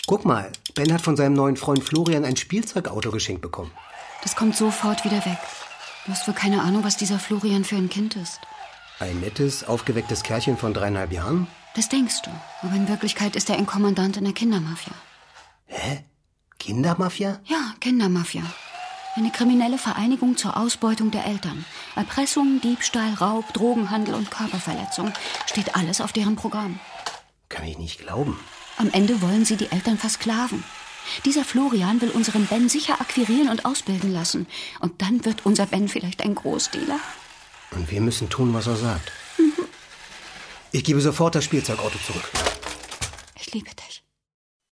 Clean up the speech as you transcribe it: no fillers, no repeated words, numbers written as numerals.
Guck mal, Ben hat von seinem neuen Freund Florian ein Spielzeugauto geschenkt bekommen. Das kommt sofort wieder weg. Du hast wohl keine Ahnung, was dieser Florian für ein Kind ist. Ein nettes, aufgewecktes Kerlchen von 3,5 Jahren? Das denkst du. Aber in Wirklichkeit ist er ein Kommandant in der Kindermafia. Hä? Kindermafia? Ja, Kindermafia. Eine kriminelle Vereinigung zur Ausbeutung der Eltern. Erpressung, Diebstahl, Raub, Drogenhandel und Körperverletzung. Steht alles auf deren Programm. Kann ich nicht glauben. Am Ende wollen sie die Eltern versklaven. Dieser Florian will unseren Ben sicher akquirieren und ausbilden lassen. Und dann wird unser Ben vielleicht ein Großdealer. Und wir müssen tun, was er sagt. Ich gebe sofort das Spielzeugauto zurück. Ich liebe dich.